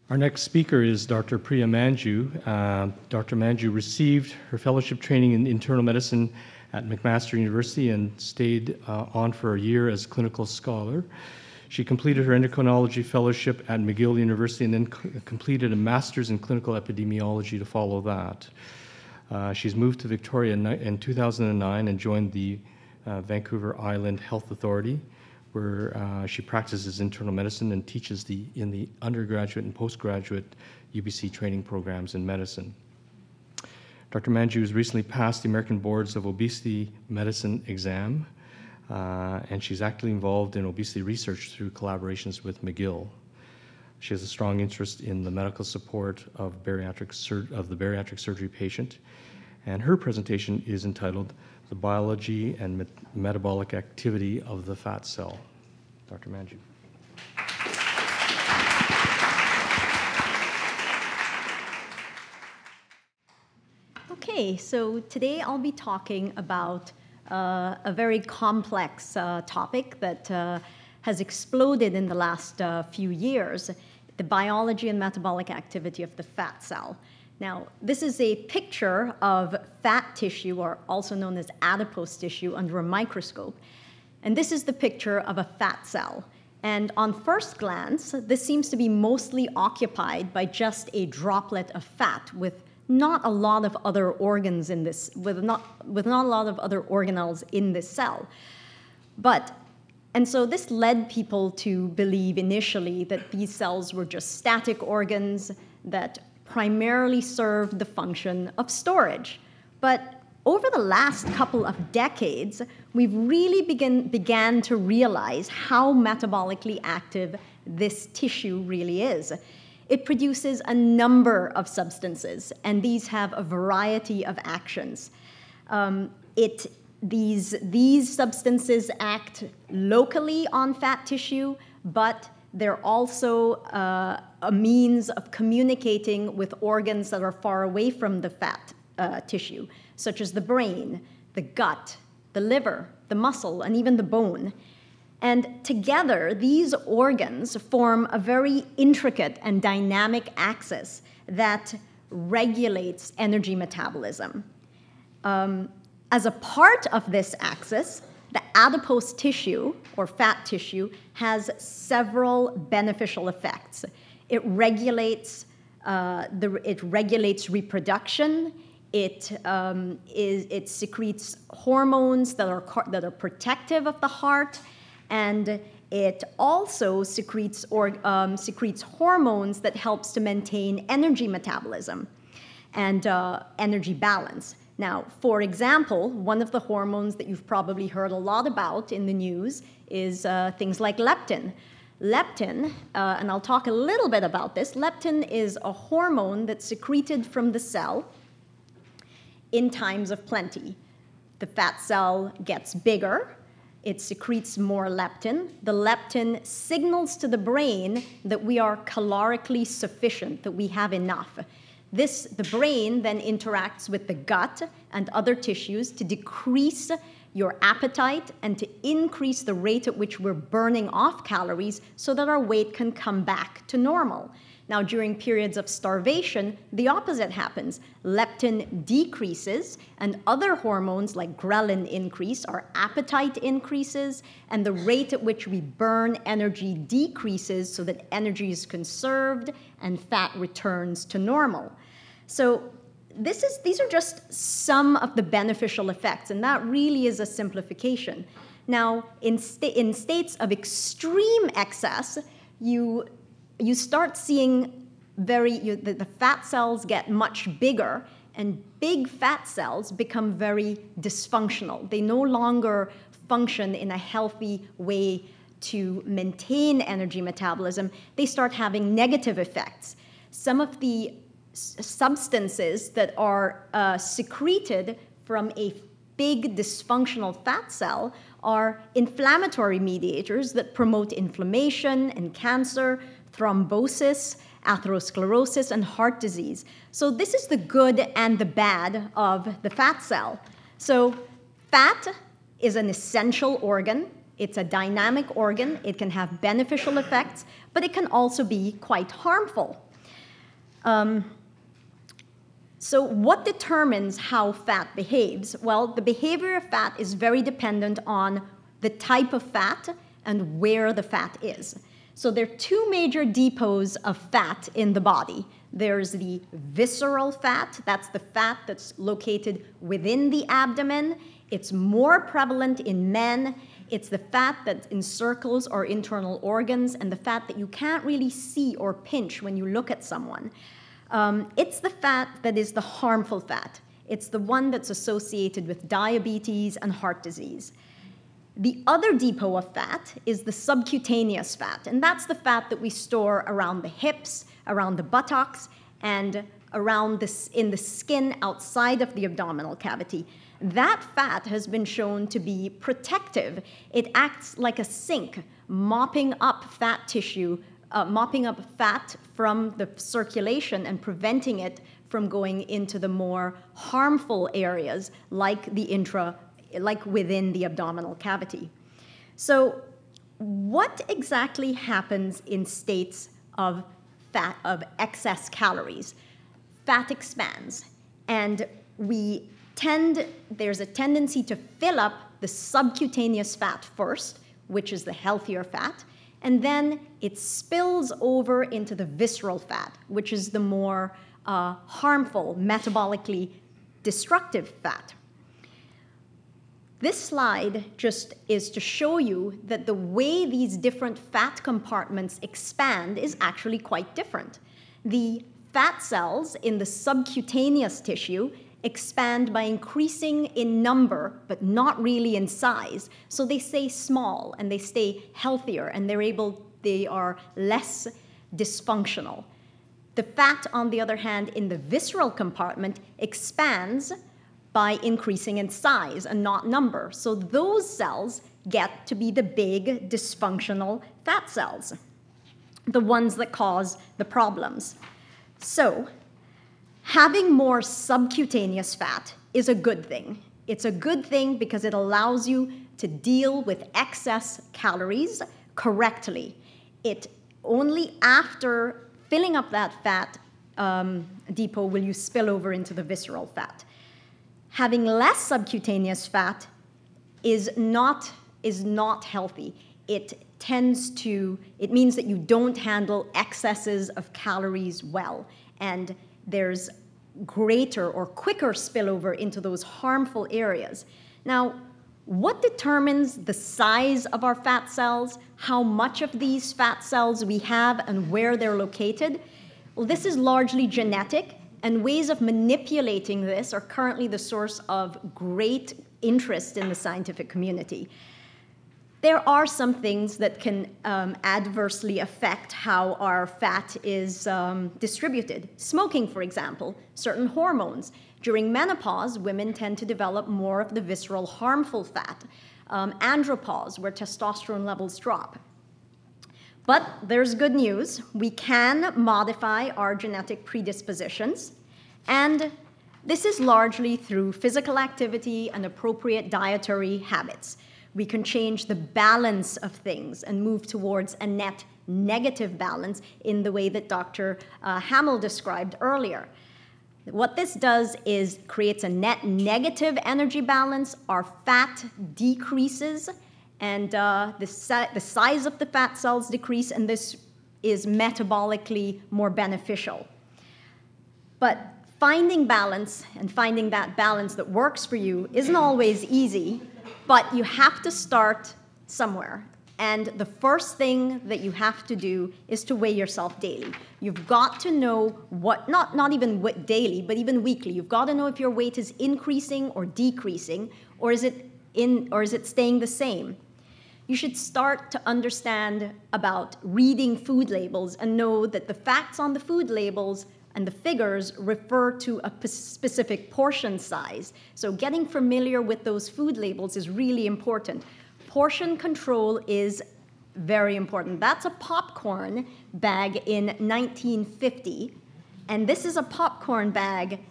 Our next speaker is Dr. Priya Manju. Dr. Manju received her fellowship training in internal medicine at McMaster University and stayed on for a year as clinical scholar. She completed her endocrinology fellowship at McGill University and then completed a master's in clinical epidemiology to follow that. She's moved to Victoria in 2009 and joined the Vancouver Island Health Authority, where she practices internal medicine and teaches in the undergraduate and postgraduate UBC training programs in medicine. Dr. Manju has recently passed the American Boards of Obesity Medicine exam, and she's actively involved in obesity research through collaborations with McGill. She has a strong interest in the medical support of the bariatric surgery patient, and her presentation is entitled The Biology and Metabolic Activity of the Fat Cell. Dr. Manju. Okay, so today I'll be talking about a very complex topic that has exploded in the last few years, the biology and metabolic activity of the fat cell. Now, this is a picture of fat tissue, or also known as adipose tissue, under a microscope. And this is the picture of a fat cell. And on first glance, this seems to be mostly occupied by just a droplet of fat with not a lot of other organs in this, with not a lot of other organelles in this cell. And so this led people to believe initially that these cells were just static organs that primarily served the function of storage. But over the last couple of decades, we've really began to realize how metabolically active this tissue really is. It produces a number of substances, and these have a variety of actions. These substances act locally on fat tissue, but they're also a means of communicating with organs that are far away from the fat tissue, such as the brain, the gut, the liver, the muscle, and even the bone. And together, these organs form a very intricate and dynamic axis that regulates energy metabolism. As a part of this axis, the adipose tissue, or fat tissue, has several beneficial effects. It regulates reproduction. It secretes hormones that are protective of the heart, and it also secretes hormones that helps to maintain energy metabolism and energy balance. Now, for example, one of the hormones that you've probably heard a lot about in the news is things like leptin. Leptin, and I'll talk a little bit about this, leptin is a hormone that's secreted from the cell in times of plenty. The fat cell gets bigger, it secretes more leptin. The leptin signals to the brain that we are calorically sufficient, that we have enough. The brain then interacts with the gut and other tissues to decrease your appetite and to increase the rate at which we're burning off calories so that our weight can come back to normal. Now, during periods of starvation, the opposite happens. Leptin decreases, and other hormones like ghrelin increase, our appetite increases, and the rate at which we burn energy decreases so that energy is conserved and fat returns to normal. So these are just some of the beneficial effects, and that really is a simplification. Now, in states of extreme excess, you start seeing the fat cells get much bigger, and big fat cells become very dysfunctional. They no longer function in a healthy way to maintain energy metabolism. They start having negative effects. Some of the substances that are secreted from a big dysfunctional fat cell are inflammatory mediators that promote inflammation and cancer, thrombosis, atherosclerosis, and heart disease. So this is the good and the bad of the fat cell. So fat is an essential organ. It's a dynamic organ. It can have beneficial effects, but it can also be quite harmful. So what determines how fat behaves? Well, the behavior of fat is very dependent on the type of fat and where the fat is. So there are two major depots of fat in the body. There's the visceral fat, that's the fat that's located within the abdomen. It's more prevalent in men. It's the fat that encircles our internal organs and the fat that you can't really see or pinch when you look at someone. It's the fat that is the harmful fat. It's the one that's associated with diabetes and heart disease. The other depot of fat is the subcutaneous fat, and that's the fat that we store around the hips, around the buttocks, and around in the skin outside of the abdominal cavity. That fat has been shown to be protective. It acts like a sink, mopping up fat tissue, mopping up fat from the circulation and preventing it from going into the more harmful areas like within the abdominal cavity. So what exactly happens in states of excess calories? Fat expands, and there's a tendency to fill up the subcutaneous fat first, which is the healthier fat, and then it spills over into the visceral fat, which is the more harmful, metabolically destructive fat. This slide just is to show you that the way these different fat compartments expand is actually quite different. The fat cells in the subcutaneous tissue expand by increasing in number, but not really in size. So they stay small and they stay healthier and they are less dysfunctional. The fat, on the other hand, in the visceral compartment expands by increasing in size and not number. So those cells get to be the big dysfunctional fat cells, the ones that cause the problems. So having more subcutaneous fat is a good thing. It's a good thing because it allows you to deal with excess calories correctly. It only after filling up that fat depot will you spill over into the visceral fat. Having less subcutaneous fat is not healthy. It means that you don't handle excesses of calories well, and there's greater or quicker spillover into those harmful areas. Now, what determines the size of our fat cells, how much of these fat cells we have, and where they're located? Well, this is largely genetic, and ways of manipulating this are currently the source of great interest in the scientific community. There are some things that can adversely affect how our fat is distributed. Smoking, for example, certain hormones. During menopause, women tend to develop more of the visceral harmful fat. Andropause, where testosterone levels drop. But there's good news. We can modify our genetic predispositions, and this is largely through physical activity and appropriate dietary habits. We can change the balance of things and move towards a net negative balance in the way that Dr. Hamill described earlier. What this does is creates a net negative energy balance. Our fat decreases, and the size of the fat cells decrease, and this is metabolically more beneficial. But finding balance and finding that balance that works for you isn't always easy, but you have to start somewhere. And the first thing that you have to do is to weigh yourself daily. You've got to know not even daily, but even weekly. You've got to know if your weight is increasing or decreasing, or is it staying the same? You should start to understand about reading food labels and know that the facts on the food labels and the figures refer to a specific portion size. So getting familiar with those food labels is really important. Portion control is very important. That's a popcorn bag in 1950, and this is a popcorn bag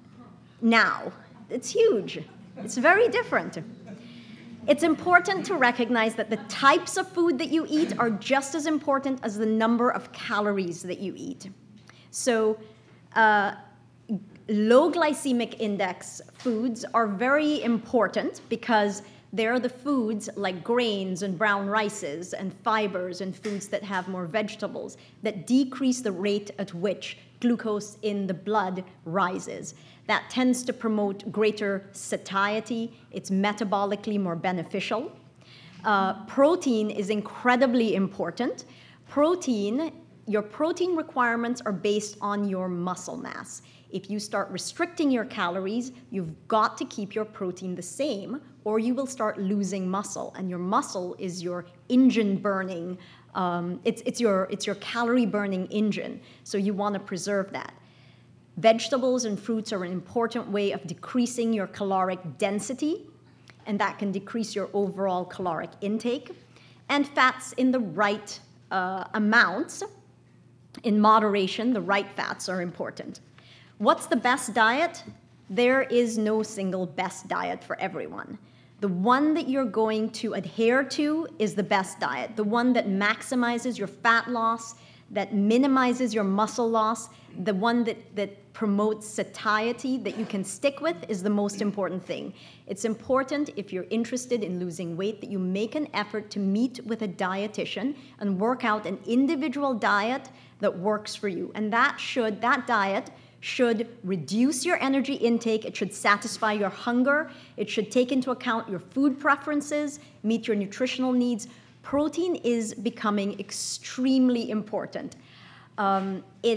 now. It's huge. It's very different. It's important to recognize that the types of food that you eat are just as important as the number of calories that you eat. So Low glycemic index foods are very important because they're the foods like grains and brown rices and fibers and foods that have more vegetables that decrease the rate at which glucose in the blood rises. That tends to promote greater satiety. It's metabolically more beneficial. Protein is incredibly important. Your protein requirements are based on your muscle mass. If you start restricting your calories, you've got to keep your protein the same, or you will start losing muscle. And your muscle is your engine burning. It's your calorie burning engine. So you want to preserve that. Vegetables and fruits are an important way of decreasing your caloric density, and that can decrease your overall caloric intake. And fats in the right amounts, in moderation, the right fats are important. What's the best diet? There is no single best diet for everyone. The one that you're going to adhere to is the best diet. The one that maximizes your fat loss, that minimizes your muscle loss, the one that promotes satiety that you can stick with is the most important thing. It's important, if you're interested in losing weight, that you make an effort to meet with a dietitian and work out an individual diet that works for you. And that diet should reduce your energy intake, it should satisfy your hunger, it should take into account your food preferences, meet your nutritional needs. Protein is becoming extremely important. It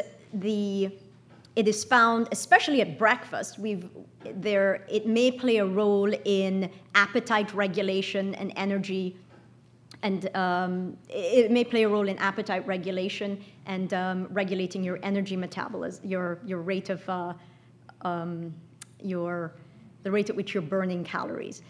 is found, especially at breakfast, it may play a role in appetite regulation and energy, and it may play a role in appetite regulation and regulating your energy metabolism, your rate of the rate at which you're burning calories.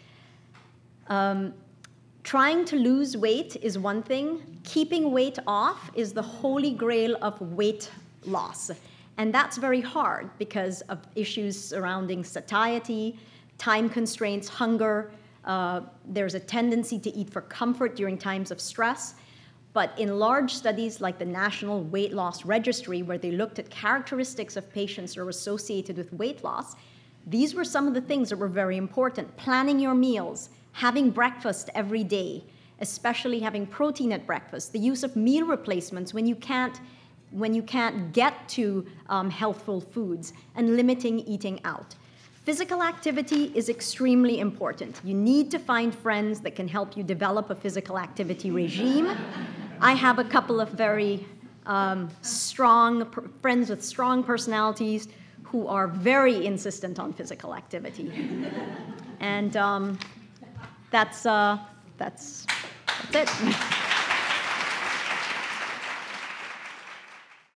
Trying to lose weight is one thing. Keeping weight off is the holy grail of weight loss. And that's very hard because of issues surrounding satiety, time constraints, hunger. There's a tendency to eat for comfort during times of stress. But in large studies like the National Weight Loss Registry, where they looked at characteristics of patients that are associated with weight loss, these were some of the things that were very important. Planning your meals, having breakfast every day, especially having protein at breakfast, the use of meal replacements when you can't get to healthful foods, and limiting eating out. Physical activity is extremely important. You need to find friends that can help you develop a physical activity regime. I have a couple of very strong friends with strong personalities who are very insistent on physical activity. And that's it.